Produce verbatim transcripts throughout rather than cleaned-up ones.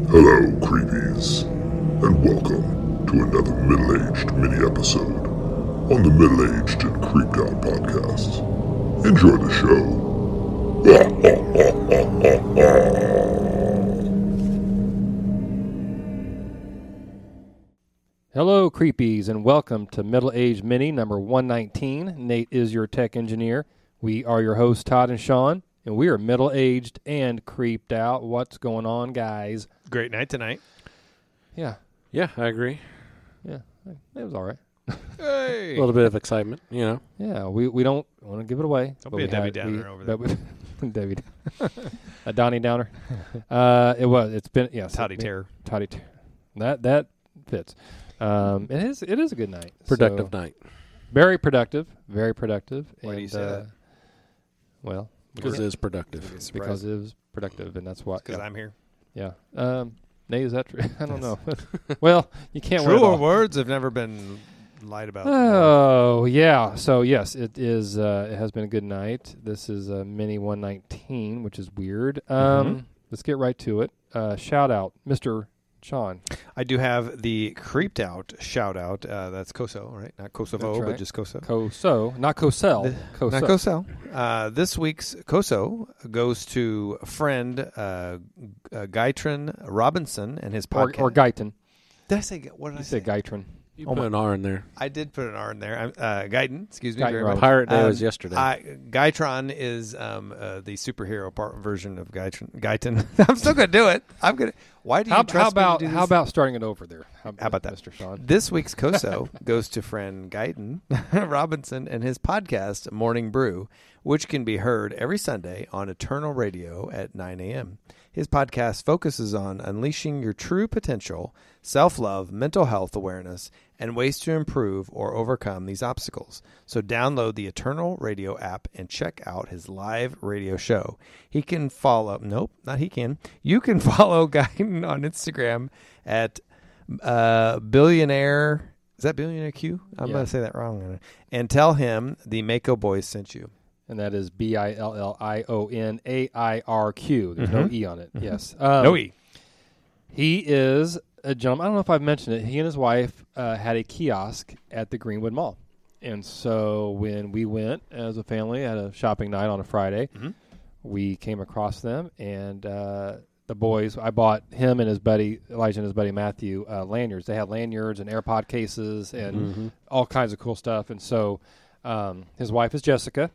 Hello, creepies, and welcome to another middle-aged mini-episode on the Middle-Aged and Creeped Out podcast. Enjoy the show. Hello, creepies, and welcome to Middle-Aged Mini number one nineteen. Nate is your tech engineer. We are your hosts, Todd and Sean, and we are middle-aged and creeped out. What's going on, guys? Great night tonight. Yeah. Yeah, I agree. Yeah. It was all right. Hey. A little bit of excitement, you know. Yeah, we, we don't want to give it away. Don't be a Debbie Downer over there. We, Debbie A Donnie Downer. Uh, it was. It's been, yes. Toddy it, Terror. Toddy Terror. That, that fits. Um, it is It is a good night. Productive so, night. Very productive. Very productive. Why and, do you say uh, that? Well, Because it is productive. because it was productive, and that's what. Because yeah. I'm here. Yeah. Um, Nate, is that true? I don't know. Well, you can't win it Truer all. words have never been lied about. Oh, yeah. So, yes, it is. Uh, it has been a good night. This is a mini one nineteen, which is weird. Um, Mhm. Let's get right to it. Uh, shout out, Mister Sean. I do have the creeped out shout out. Uh, that's Koso, right? Not Kosovo, That's right. but just Koso. Koso, not Kosel. The- Koso. Not Koso. Uh, this week's Koso goes to a friend, uh, uh, Gaitron Robinson, and his Or, podcast. or Guyton. Did I say, what did You I said say? Guyton. You Oh put my- an R in there. I did put an R in there. I'm, uh, Guyton, excuse me Guyton very Robinson. much. Pirate Day Um, was yesterday. I, Gaitron is um, uh, the superhero part version of Gaitron. Guyton. I'm still going to do it. I'm going to. Why do you How, trust how about me to do how this? about starting it over there? How about that? Mister Sean? This week's Koso goes to friend Guyton Robinson and his podcast, Morning Brew, which can be heard every Sunday on Eternal Radio at nine a.m. His podcast focuses on unleashing your true potential, self-love, mental health awareness, and ways to improve or overcome these obstacles. So download the Eternal Radio app and check out his live radio show. He can follow, nope, not he can. You can follow Guyton on Instagram at uh, billionaire, is that billionaire Q? I'm Yeah. going to say that wrong. And tell him the Mako Boys sent you. And that is B I L L I O N A I R Q. There's no Mhm. E on it. Mhm. Yes. Um, no E. He is a gentleman. I don't know if I've mentioned it. He and his wife uh, had a kiosk at the Greenwood Mall. And so when we went as a family at a shopping night on a Friday, Mhm. we came across them. And uh, the boys, I bought him and his buddy, Elijah and his buddy Matthew, uh, lanyards. They had lanyards and AirPod cases and Mm-hmm. all kinds of cool stuff. And so um, his wife is Jessica.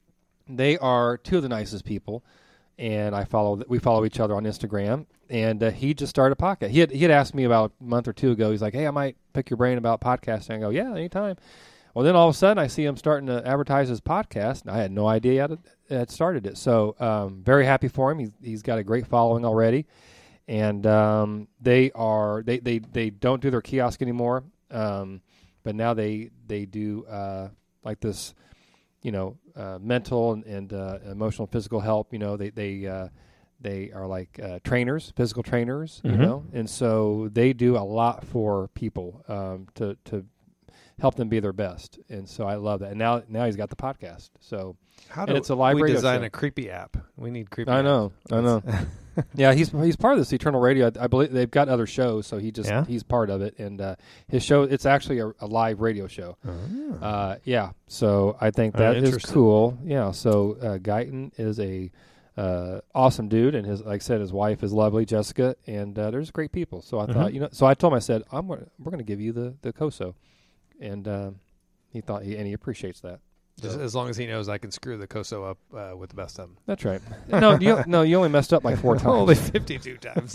They are two of the nicest people, and I follow. We follow each other on Instagram. And uh, he just started a podcast. He had he had asked me about a month or two ago. He's like, "Hey, I might pick your brain about podcasting." I go, "Yeah, anytime." Well, then all of a sudden, I see him starting to advertise his podcast, and I had no idea how to had started it. So, um, very happy for him. He's he's got a great following already, and um, they are they, they they don't do their kiosk anymore, um, but now they they do uh, like this. You know, uh, mental and, and uh, emotional, physical help. You know, they they uh, they are like uh, trainers, physical trainers. Mhm. You know, and so they do a lot for people um, to to help them be their best. And so I love that. And now now he's got the podcast. So How and do it's a live we radio design show. a creepy app? We need creepy. I app. know, I know. Yeah, he's he's part of this Eternal Radio. I, I believe they've got other shows, so he just Yeah? he's part of it. And uh, his show, it's actually a, a live radio show. Oh. Uh, yeah, so I think Oh, that is interesting. cool. Yeah, so uh, Guyton is a uh, awesome dude, and his like I said, his wife is lovely, Jessica, and uh, there's great people. So I Mhm. thought, you know, so I told him, I said, I'm gonna, we're going to give you the the Koso, and um, he thought he and he appreciates that. Just So- as long as he knows I can screw the Koso up uh, with the best of them. That's right. No, you no, you only messed up like four times. Only fifty-two times.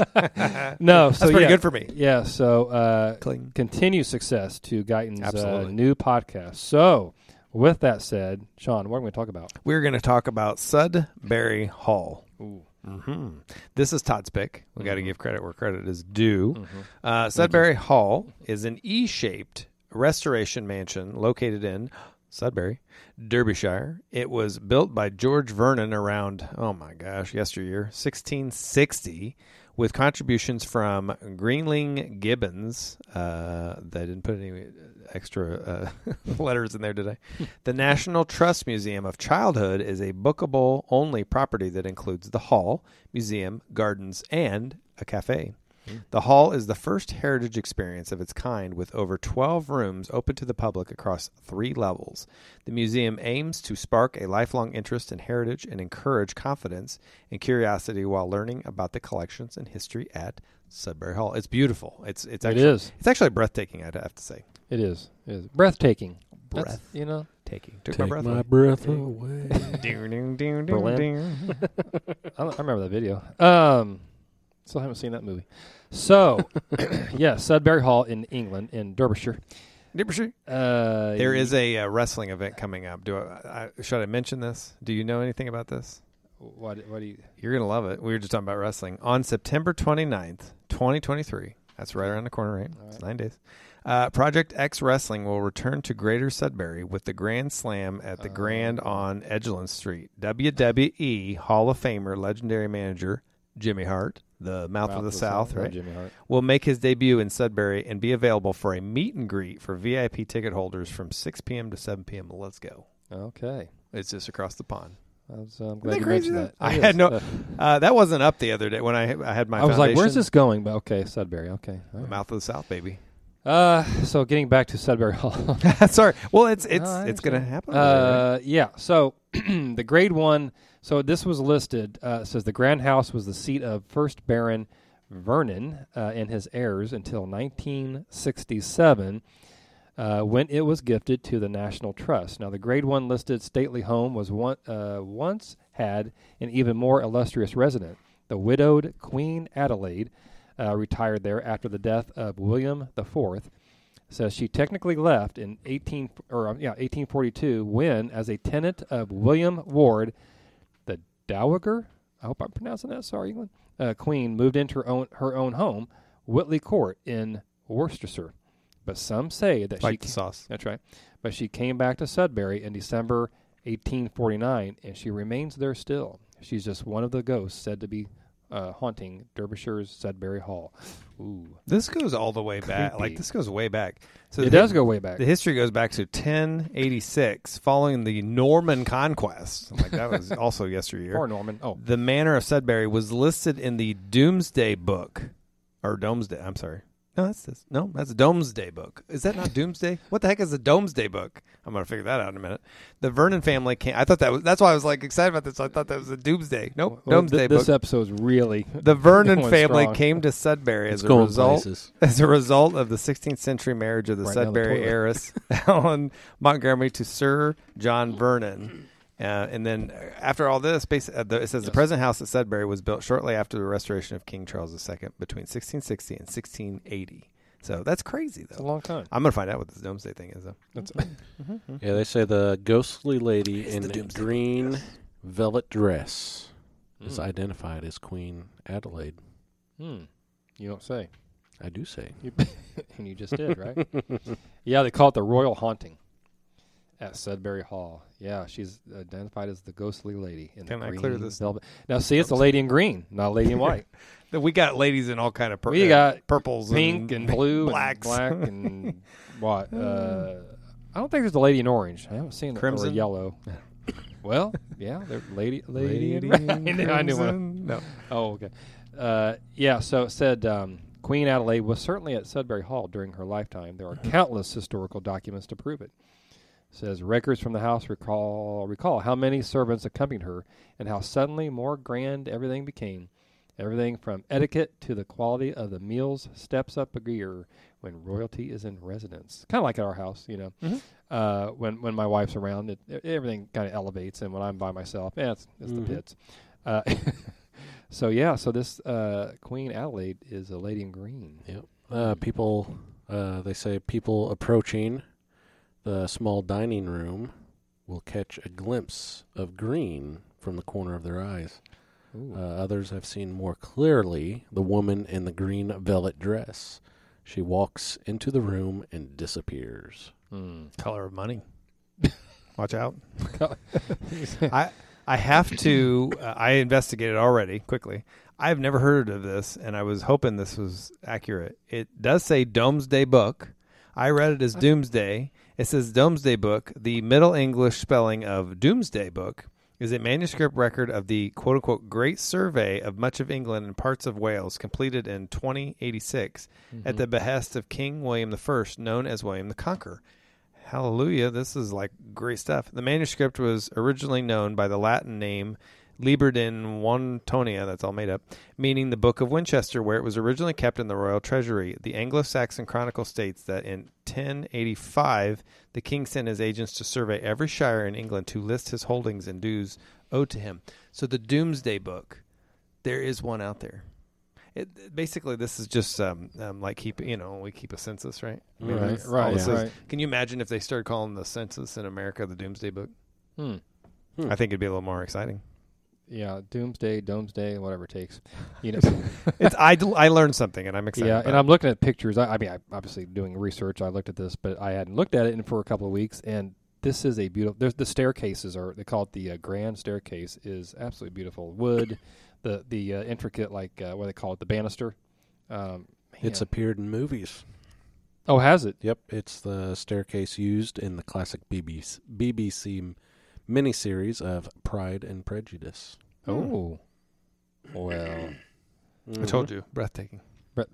No, so That's pretty yeah, good for me. Yeah, so uh, Cling. continue success to Guyton's uh, Absolutely. new podcast. So, with that said, Sean, what are we going to talk about? We're going to talk about Sudbury Hall. Ooh. Mm-hmm. This is Todd's pick. We got to give credit where credit is due. Mm-hmm. Uh, Sudbury Hall is an E-shaped restoration mansion located in Sudbury, Derbyshire. It was built by George Vernon around, oh my gosh, yesteryear, sixteen sixty, with contributions from Greenling Gibbons. Uh, they didn't put any extra uh, letters in there today. The National Trust Museum of Childhood is a bookable only property that includes the hall, museum, gardens, and a cafe. The hall is the first heritage experience of its kind with over twelve rooms open to the public across three levels. The museum aims to spark a lifelong interest in heritage and encourage confidence and curiosity while learning about the collections and history at Sudbury Hall. It's beautiful. It's it's actually, it is. It's actually breathtaking, I'd have to say. It is. It is. Breathtaking. That's, Breath. you know. Taking. Took Take my breath my away. breath away. Ding, ding, ding, ding, Berlin. ding. I, I remember that video. Um, still haven't seen that movie. So, yeah, Sudbury Hall in England, in Derbyshire. Derbyshire. Uh, There is a uh, wrestling event coming up. Do I, I should I mention this? Do you know anything about this? What? What do you? You're going to love it. We were just talking about wrestling. On September twenty-ninth, twenty twenty-three, that's right around the corner, right? All It's right. nine days. Uh, Project X Wrestling will return to Greater Sudbury with the Grand Slam at the Oh. Grand on Edgeland Street. W W E Hall of Famer, legendary manager Jimmy Hart, the Mouth, of the, South, oh, right? Jimmy Hart. Will make his debut in Sudbury and be available for a meet and greet for V I P ticket holders from six p.m. to seven p.m. Let's go. Okay. It's just across the pond. I was, um, Isn't glad that you crazy, mentioned though? that. I It had is. no- Uh, Uh, that wasn't up the other day when I I had my I was like, "Where's foundation. this going?" But okay, Sudbury. Okay. All right. Mouth of the South, baby. Uh, so getting back to Sudbury Hall. Sorry. Well, it's it's No, I it's going to understand. happen. over there, right? Uh, yeah. So the grade one. So this was listed. Uh, it says the Grand House was the seat of First Baron Vernon uh, and his heirs until nineteen sixty-seven, uh, when it was gifted to the National Trust. Now, the grade one listed stately home was one, uh, once had an even more illustrious resident. The widowed Queen Adelaide uh, retired there after the death of William the Fourth. Says she technically left in eighteen or um, yeah eighteen forty-two when, as a tenant of William Ward, the Dowager, I hope I'm pronouncing that. Sorry, England. Uh, Queen moved into her own her own home, Whitley Court in Worcestershire. But some say that Like she the sauce. that's right. But she came back to Sudbury in December eighteen forty-nine, and she remains there still. She's just one of the ghosts said to be uh, haunting Derbyshire's Sudbury Hall. Ooh, This goes all the way back. Creepy. Like this goes way back. So it the, does go way back. The history goes back to ten eighty-six, following the Norman conquest. Like that was also yesteryear. Poor Norman. Oh, The manor of Sudbury was listed in the Doomsday Book, or Domesday. I'm sorry. No, that's this. No, that's a Domesday Book. Is that not Doomsday? What the heck is a Domesday Book? I'm gonna figure that out in a minute. The Vernon family came. I thought that was. That's why I was like excited about this. I thought that was a Doomsday. Nope, well, Domesday th- this Book. episode's really The Vernon going family strong. came to Sudbury It's as a going result places. as a result of the sixteenth century marriage of the Right down the Sudbury toilet. heiress Helen Montgomery to Sir John Vernon. Uh, and then uh, after all this, basi- uh, the, it says the Yes. present house at Sudbury was built shortly after the restoration of King Charles the Second between sixteen sixty and sixteen eighty. So that's crazy, it's a though. long time. I'm going to find out what this Domesday thing is, though. That's, Yeah, they say the ghostly lady It's in the Doomsday green velvet dress is Mm. identified as Queen Adelaide. hmm. You don't say. I do say. You, and you just did, right? Yeah, they call it the Royal Haunting at Sudbury Hall. Yeah, she's identified as the ghostly lady in Can the I green clear this? velvet. Now, see, it's a lady in green, not a lady in white. We got ladies in all kind of pur- We uh, got purples, Pink and blue blacks. and black and what? Uh, I don't think there's a lady in orange. I haven't seen it. Or Crimson? yellow. Well, yeah, they're lady, lady, Lady in in red. I knew one. crimson. No. Oh, okay. Uh, yeah, so it said um, Queen Adelaide was certainly at Sudbury Hall during her lifetime. There are countless historical documents to prove it. It says records from the house recall recall how many servants accompanied her and how suddenly more grand everything became. Everything from etiquette to the quality of the meals steps up a gear when royalty is in residence. Kind of like at our house, you know. Mhm. Uh, when when my wife's around, it, it- everything kind of elevates, and when I'm by myself, yeah, it's, it's Mhm. the pits. Uh, so yeah, so this uh, Queen Adelaide is a lady in green. Yep. Uh, people, uh, they say people approaching the small dining room will catch a glimpse of green from the corner of their eyes. Ooh. Uh, others have seen more clearly the woman in the green velvet dress. She walks into the room and disappears. Hmm. Color of money. Watch out. I I have to. Uh, I investigated already quickly. I've never heard of this, and I was hoping this was accurate. It does say Domesday Book. I read it as Doomsday. It says Domesday Book. The Middle English spelling of Doomsday Book is a manuscript record of the quote-unquote Great Survey of much of England and parts of Wales, completed in twenty eighty-six Mm-hmm. at the behest of King William the First, known as William the Conqueror. Hallelujah, this is like great stuff. The manuscript was originally known by the Latin name Liber de Wantonia, that's all made up, meaning the Book of Winchester, where it was originally kept in the royal treasury. The Anglo-Saxon Chronicle states that in ten eighty-five, the king sent his agents to survey every shire in England to list his holdings and dues owed to him. So the Doomsday Book, there is one out there. It, basically, this is just um, um, like keep you know we keep a census, right? I mean, Right, that's all right, this yeah. is. right. Can you imagine if they started calling the census in America the Doomsday Book? Hmm. Hmm. I think it'd be a little more exciting. Yeah, Doomsday, Doomsday, whatever it takes. You know. It's I, I learned something, and I'm excited. Yeah, about and it. I'm looking at pictures. I, I mean, I obviously doing research. I looked at this, but I hadn't looked at it in for a couple of weeks. And this is a beautiful. There's the staircases are they call it the uh, grand staircase is absolutely beautiful. Wood, the the uh, intricate like uh, what do they call it, the banister. Um, It's man. appeared in movies. oh has it? Yep, it's the staircase used in the classic B B C, B B C miniseries of Pride and Prejudice. Oh, well, I told you, breathtaking. But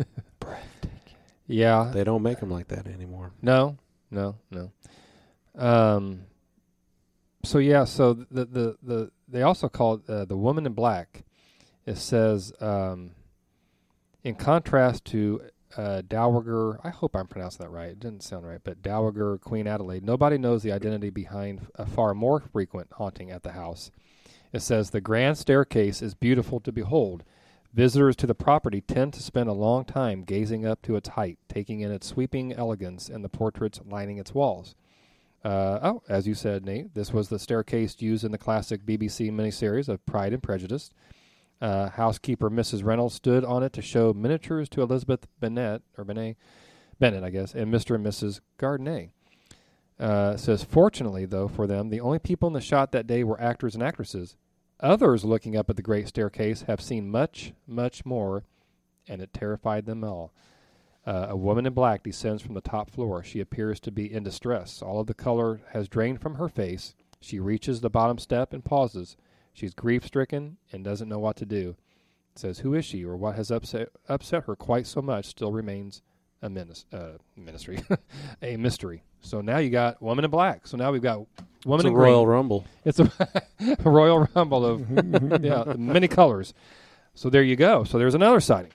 yeah, They don't make them like that anymore. no, no, no. Um. So yeah, so the the the they also call it uh, the Woman in Black. It says, um, in contrast to uh, Dowager, I hope I'm pronouncing that right. It didn't sound right, but Dowager Queen Adelaide. Nobody knows the identity behind a far more frequent haunting at the house. It says the grand staircase is beautiful to behold. Visitors to the property tend to spend a long time gazing up to its height, taking in its sweeping elegance and the portraits lining its walls. Uh, oh, as you said, Nate, this was the staircase used in the classic B B C miniseries of Pride and Prejudice. Uh, housekeeper Missus Reynolds stood on it to show miniatures to Elizabeth Bennet, or Bennet, Bennett, I guess, and Mister and Missus Gardiner. Uh, it says, fortunately, though, for them, the only people in the shot that day were actors and actresses. Others looking up at the great staircase have seen much, much more, and it terrified them all. Uh, a woman in black descends from the top floor. She appears to be in distress. All of the color has drained from her face. She reaches the bottom step and pauses. She's grief-stricken and doesn't know what to do. It says, who is she or what has upset upset her quite so much still remains a minis- uh, ministry, a mystery. So now you got Woman in Black. So now we've got Woman It's a in Royal Green. Rumble. It's a Royal Rumble of yeah, many colors. So there you go. So there's another sighting.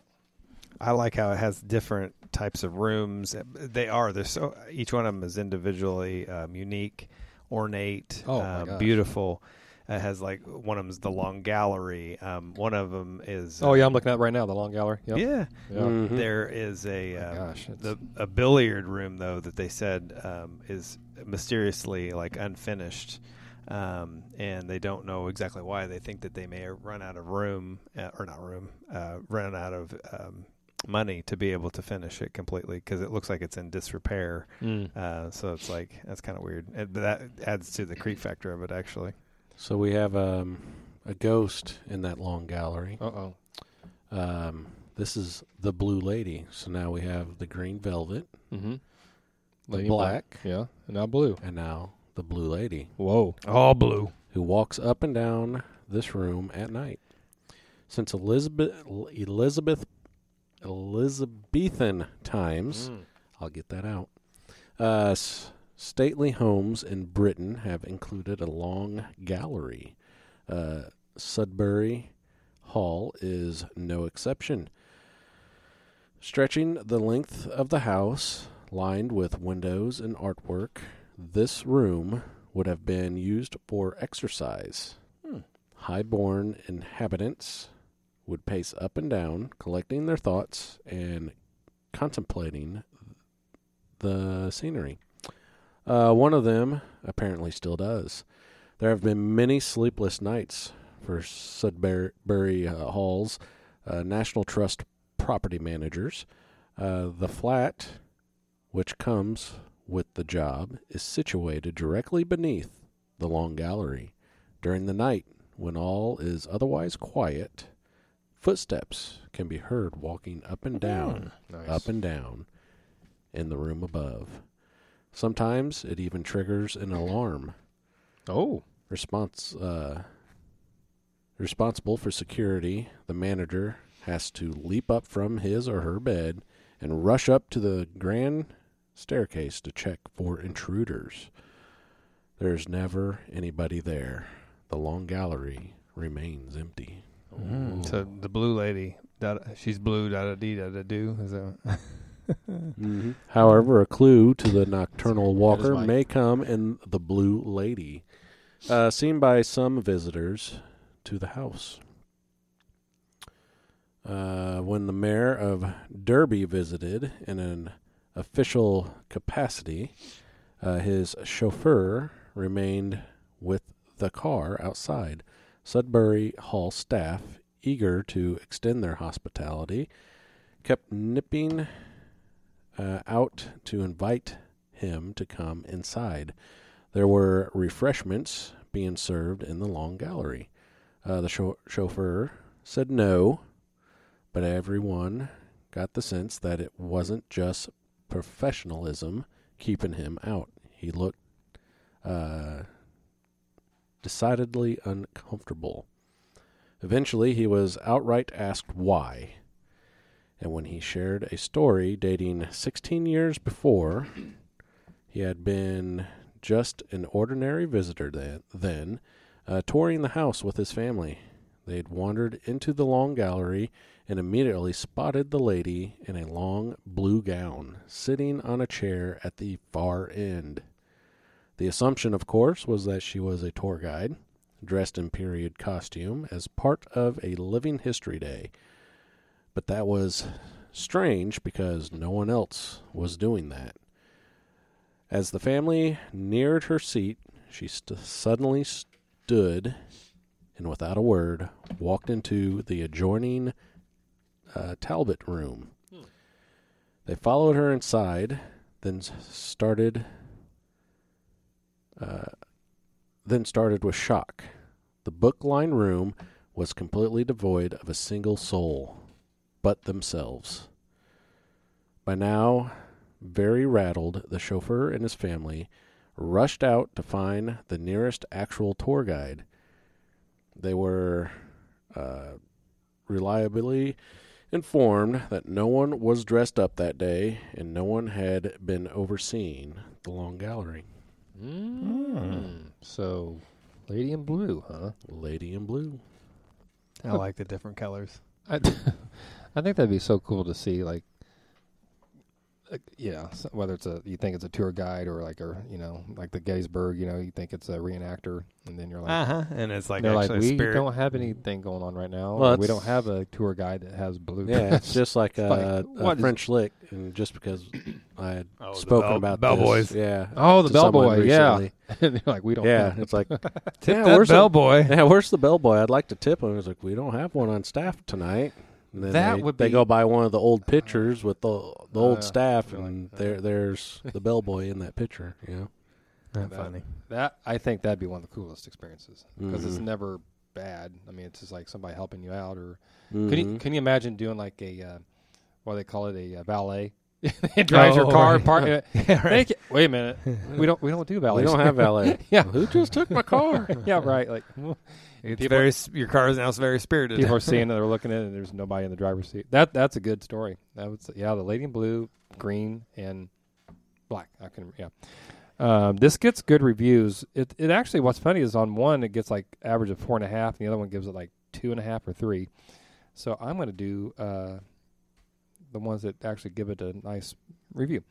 I like how it has different types of rooms. They are. They're so each one of them is individually um, unique, ornate, Oh, my um, gosh. beautiful. It has like one of them is the long gallery. Um, one of them is Oh yeah, I'm looking at it right now, the long gallery. Yep. yeah. Yeah. Mhm. There is a My um, gosh, it's- the a billiard room though that they said um, is mysteriously like unfinished, um, and they don't know exactly why. They think that they may have run out of room uh, or not room, uh, run out of um, money to be able to finish it completely because it looks like it's in disrepair. Mm. Uh, so it's like that's kind of weird. And that adds to the creep factor of it actually. So we have um, a ghost in that long gallery. Uh-oh. Um, this is the Blue Lady. So now we have the green velvet, Mm-hmm. the Lady in black, Yeah, and now blue. and now the Blue Lady, Whoa. All blue. who walks up and down this room at night. Since Elizabeth Elizabeth Elizabethan times, Mm. I'll get that out. Uh, s- stately homes in Britain have included a long gallery. Uh, Sudbury Hall is no exception. Stretching the length of the house, lined with windows and artwork, this room would have been used for exercise. Hmm. High-born inhabitants would pace up and down, collecting their thoughts and contemplating the scenery. Uh, one of them apparently still does. There have been many sleepless nights for Sudbury uh, Hall's uh, National Trust property managers. Uh, the flat, which comes with the job, is situated directly beneath the long gallery. During the night, when all is otherwise quiet, footsteps can be heard walking up and down, Nice. up and down in the room above. Sometimes it even triggers an alarm. Oh. response uh, responsible for security, the manager has to leap up from his or her bed and rush up to the grand staircase to check for intruders. There's never anybody there. The long gallery remains empty. Mm. So the blue lady, da, she's blue, da da dee da da do. Is that? Mm-hmm. However, a clue to the nocturnal walker my- may come in the blue lady, uh, seen by some visitors to the house. Uh, when the mayor of Derby visited in an official capacity, uh, his chauffeur remained with the car outside. Sudbury Hall staff, eager to extend their hospitality, kept nipping uh, out to invite him to come inside. There were refreshments being served in the long gallery. Uh, the cho- chauffeur said no, but everyone got the sense that it wasn't just professionalism keeping him out. He looked uh, decidedly uncomfortable. Eventually, he was outright asked why. And when he shared a story dating sixteen years before, he had been just an ordinary visitor then, then uh, touring the house with his family. They had wandered into the long gallery and immediately spotted the lady in a long blue gown sitting on a chair at the far end. The assumption, of course, was that she was a tour guide, dressed in period costume as part of a living history day. But that was strange because no one else was doing that. As the family neared her seat, she st- suddenly stood and without a word walked into the adjoining uh, Talbot room. Hmm. They followed her inside, then started uh, then started with shock. The book-lined room was completely devoid of a single soul but themselves. By now, very rattled, the chauffeur and his family rushed out to find the nearest actual tour guide. They were uh, reliably informed that no one was dressed up that day and no one had been overseeing the long gallery. Mm. So, Lady in Blue, huh? Lady in Blue. I like the different colors. I, I think that'd be so cool to see, like, uh, you know, so whether it's a, you think it's a tour guide or like a, you know, like the Gettysburg, you know, you think it's a reenactor, and then you're like, Uh huh. And it's like they're like, actually we a spirit. don't have anything going on right now. Well, or we it's- don't have a tour guide that has blue. Yeah, it's just like a, Like, a what is- French lick, and just because I had Oh, the spoken bell- about bellboys. this, yeah. Oh, the to someone bellboy, yeah. recently. And they're like, we don't. Yeah, have it's like, Tip yeah, that where's the- bellboy. yeah, where's the bellboy? I'd like to tip him. He's like, we don't have one on staff tonight. And then That they, would they be- go by one of the old pictures with the the old Uh, staff, you're like, and uh. there there's the bellboy in that picture. You know, That's That- funny. That I think that'd be one of the coolest experiences because it's Mhm. never bad. I mean, it's just like somebody helping you out, or Mhm. can you can you imagine doing like a uh, what do they call it, a uh, valet? It drives your Oh, car. right. Park, Yeah, right. Thank you. Wait a minute. We don't we don't do valets. we don't have valet. Yeah. Who just took my car? Yeah, right. Like It's People- very s- your car is now very spirited. people are seeing it, they're looking at it, and there's nobody in the driver's seat. That that's a good story. That was yeah, the lady in blue, green, and black. I can yeah. Um, this gets good reviews. It it actually what's funny is on one it gets like average of four and a half, and the other one gives it like two and a half or three. So I'm going to do uh, the ones that actually give it a nice review.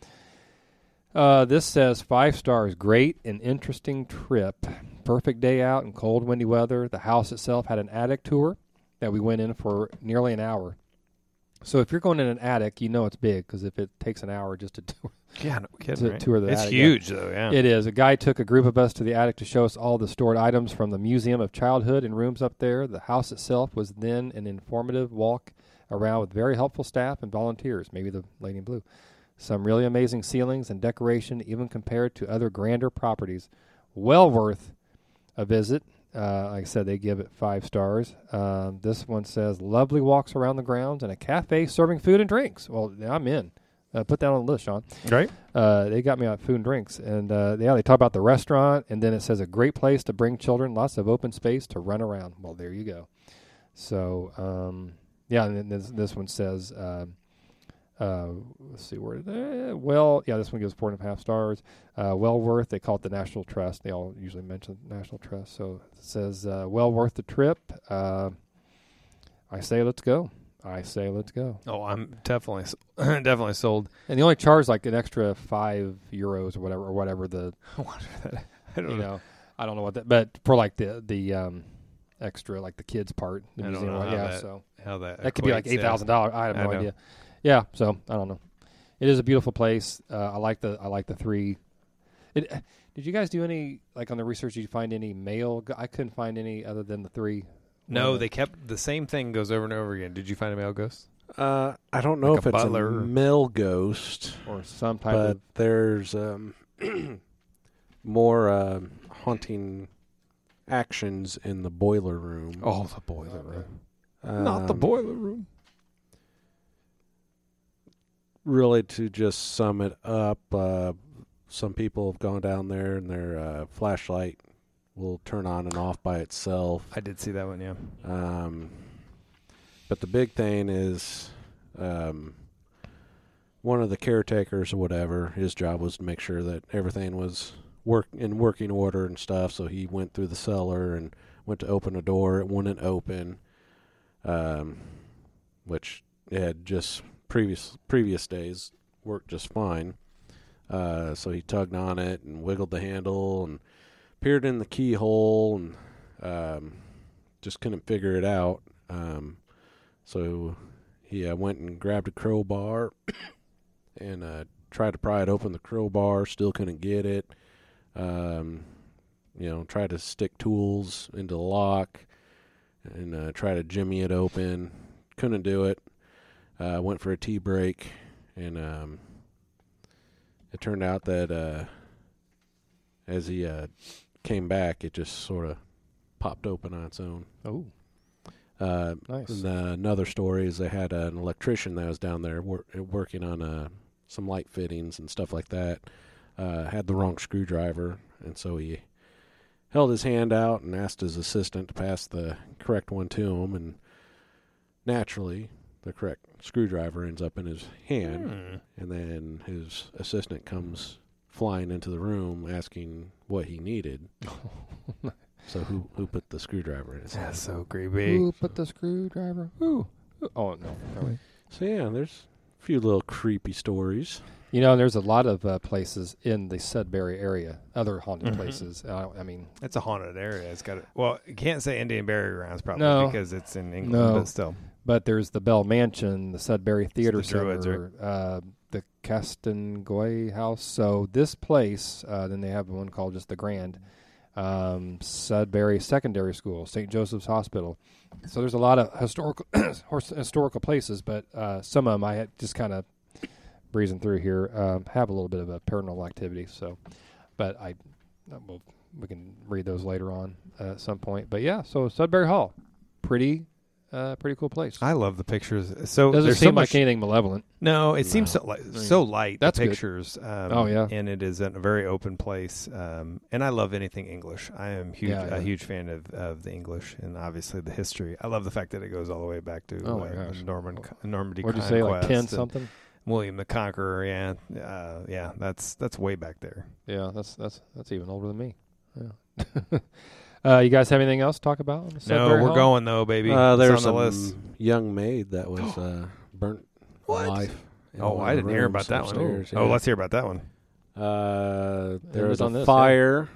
Uh, this says five stars. Great and interesting trip. Perfect day out in cold, windy weather. The house itself had an attic tour that we went in for nearly an hour. So if you're going in an attic, you know it's big because if it takes an hour just to tour, Yeah, no kidding. to right? tour the it's attic, huge though. Yeah. it is. A guy took a group of us to the attic to show us all the stored items from the Museum of Childhood and rooms up there. The house itself was then an informative walk around with very helpful staff and volunteers, maybe the lady in blue. Some really amazing ceilings and decoration, even compared to other grander properties. Well worth a visit. Uh, like I said, they give it five stars. Um, this one says, lovely walks around the grounds and a cafe serving food and drinks. Well, I'm in. Uh, put that on the list, Sean. Right. Uh, they got me on food and drinks, and uh, yeah, they talk about the restaurant, and then it says a great place to bring children, lots of open space to run around. Well, there you go. So, um, yeah, and then this, this one says, uh, uh, let's see where. Uh, well, yeah, this one gives four and a half stars. Uh, well worth. They call it the National Trust. They all usually mention National Trust. So it says uh, well worth the trip. Uh, I say let's go. I say let's go. Oh, I'm definitely definitely sold. And they only charge like an extra five euros or whatever, or whatever the, I don't you know. know, I don't know what that, but for like the the um, extra, like the kids part, the I don't museum, know how yeah. that- so How that that could be like equates, eight thousand dollars. I have I no know. idea. Yeah, so I don't know. It is a beautiful place. Uh, I like the I like the three. It, did you guys do any like on the research? Did you find any male? I couldn't find any other than the three. No, One they kept the same thing goes over and over again. Did you find a male ghost? Uh, I don't know Like if a it's butler a or- male ghost, or some type but of. there's um, more uh, haunting actions in the boiler room. Oh, the boiler room. Um, boiler room. Really, to just sum it up, uh, some people have gone down there and their uh, flashlight will turn on and off by itself. I did see that one, yeah. Um, but the big thing is um, one of the caretakers or whatever, his job was to make sure that everything was work in working order and stuff. So he went through the cellar and went to open a door. It wouldn't open, um, which it had just previous previous days worked just fine. Uh, so he tugged on it and wiggled the handle and peered in the keyhole and um, just couldn't figure it out. Um, so he uh, went and grabbed a crowbar and uh, tried to pry it open. The crowbar still couldn't get it. Um, you know, tried to stick tools into the lock and uh, try to jimmy it open. Couldn't do it. Uh, went for a tea break, and um, it turned out that uh, as he uh, came back, it just sort of popped open on its own. Oh, Uh, nice. and, uh, another story is they had uh, an electrician that was down there wor- working on uh, some light fittings and stuff like that. Uh, had the wrong screwdriver, and so he held his hand out and asked his assistant to pass the correct one to him, and naturally the correct screwdriver ends up in his hand, Hmm. and then his assistant comes flying into the room asking what he needed. So who who put the screwdriver in his hand? That's so creepy. Who put the screwdriver? Who? Who? Oh no. Never mind. So yeah, there's a few little creepy stories. You know, there's a lot of uh, places in the Sudbury area, other haunted Mhm. places. Uh, I mean, It's a haunted area. It's got a, well, you can't say Indian Burial Grounds probably No. because it's in England, No. but still. but there's the Bell Mansion, the Sudbury Theater the Druids, Center, uh, the Castonguay House. So this place, uh, then they have one called just the Grand, um, Sudbury Secondary School, Saint Joseph's Hospital. So there's a lot of historical historical places, but uh, some of them I had just kind of breezing through here um, have a little bit of a paranormal activity. So, but I, well, we can read those later on uh, at some point. But yeah, so Sudbury Hall, pretty, uh, pretty cool place. I love the pictures. So Doesn't there's seem so much, like anything malevolent. No, it seems No. so light, so light. That's the good. pictures. Um, Oh, yeah. and it is in a very open place. Um, and I love anything English. I am huge, Yeah, yeah. a huge fan of, of the English and obviously the history. I love the fact that it goes all the way back to Oh, my uh, gosh. Norman Normandy. What'd you say, like conquest ten and something? William the Conqueror. Yeah, uh, yeah. That's that's way back there. Yeah, that's that's that's even older than me. Yeah. uh, you guys have anything else to talk about? on the No, Sudbury we're Hall? going though, baby. Uh, It's there's on the a list. young maid that was uh, burnt What? alive. in Oh, one I of the didn't hear rooms about that one. upstairs, Oh, yeah. let's hear about that one. Uh, there It was was a on this, yeah. fire,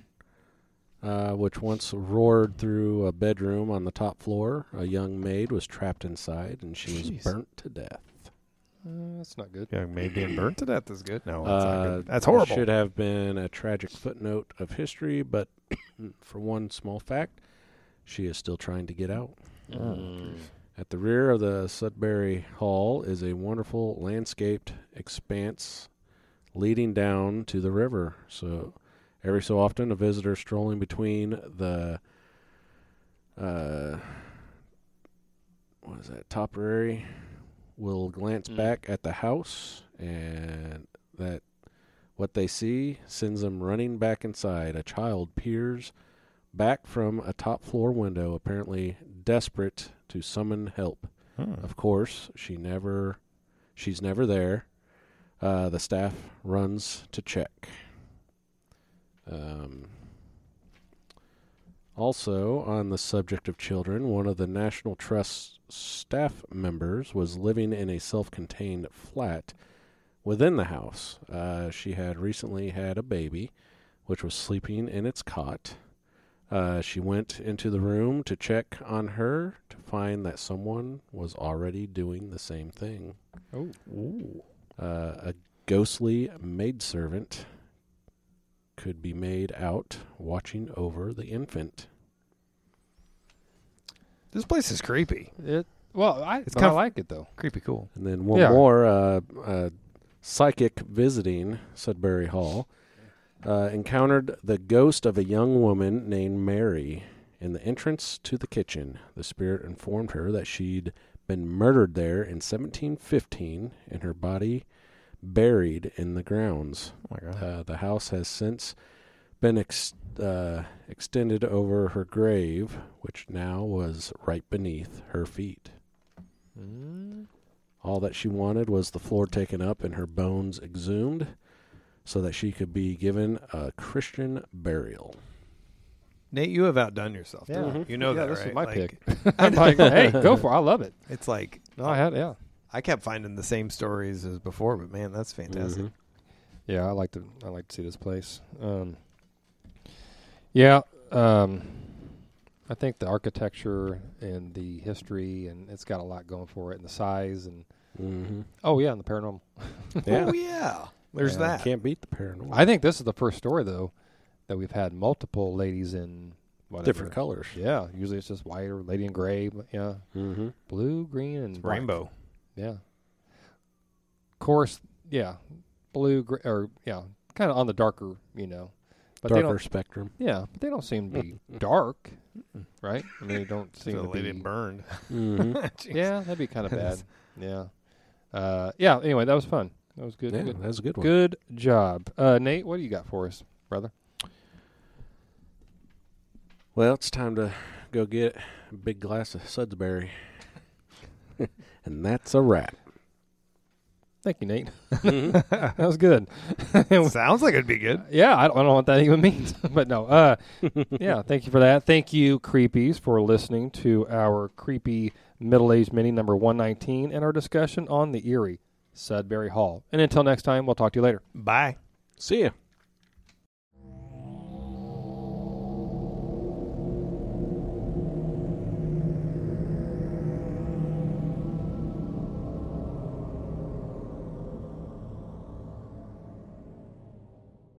uh, which once roared through a bedroom on the top floor. A young maid was trapped inside, and she Jeez. was burnt to death. Uh, that's not good. Young maid being burnt to death is good. No, that's not Uh, good. That's horrible. Should have been a tragic footnote of history, but for one small fact, she is still trying to get out. Mm. At the rear of the Sudbury Hall is a wonderful landscaped expanse leading down to the river. So every so often, a visitor strolling between the uh, what is that, Topiary will glance Mm. back at the house, and that what they see sends them running back inside. A child peers back from a top floor window, apparently desperate to summon help. Hmm. Of course, she never, she's never there. Uh, the staff runs to check. Um, also, on the subject of children, one of the National Trust's staff members was living in a self-contained flat within the house. Uh, she had recently had a baby, which was sleeping in its cot. Uh, she went into the room to check on her to find that someone was already doing the same thing. Oh. Uh, a ghostly maidservant could be made out watching over the infant. This place is creepy. It well, I It's but kind I of- like it though. Creepy cool. And then one Yeah. more, uh, uh, psychic visiting Sudbury Hall uh, encountered the ghost of a young woman named Mary in the entrance to the kitchen. The spirit informed her that she'd been murdered there in seventeen fifteen and her body buried in the grounds. Oh my god. Uh, the house has since been ex- uh, extended over her grave, which now was right beneath her feet. Mm. All that she wanted was the floor taken up and her bones exhumed so that she could be given a Christian burial. Nate, you have outdone yourself. Yeah. don't you? You know Yeah, that, this right? is my Like, pick. I'm like, hey, go for it. I love it. It's like No, I had yeah. I kept finding the same stories as before, but man, that's fantastic. Mhm. Yeah, I like to I like to see this place. Um, yeah, um, I think the architecture and the history and it's got a lot going for it, and the size and Mhm. oh yeah, and the paranormal. Yeah. Oh yeah. There's Yeah, that. Can't beat the paranormal. I think this is the first story though that we've had multiple ladies in whatever. Different colors. Yeah, usually it's just white or lady in gray. But yeah, Mm-hmm. blue, green, and black. Rainbow. Yeah. Of course, yeah, blue, gr- or yeah, kind of on the darker, you know. But they Darker don't, spectrum. yeah, but they don't seem to be dark, right? I mean, they don't seem So to lady be. burned. Mm-hmm. Jeez. Yeah, that'd be kind of bad. Yeah. Uh, yeah. Anyway, that was fun. That was good. Yeah, good, that's a good one. good job, uh, Nate. What do you got for us, brother? Well, it's time to go get a big glass of Sudsbury. And that's a wrap. Thank you, Nate. Mhm. That was good. Sounds like it'd be good. Yeah, I don't, I don't know what that even means, but no. Uh, yeah, thank you for that. Thank you, Creepies, for listening to our Creepy Middle-Aged Mini number one nineteen and our discussion on the eerie Sudbury Hall. And until next time, we'll talk to you later. Bye. See ya.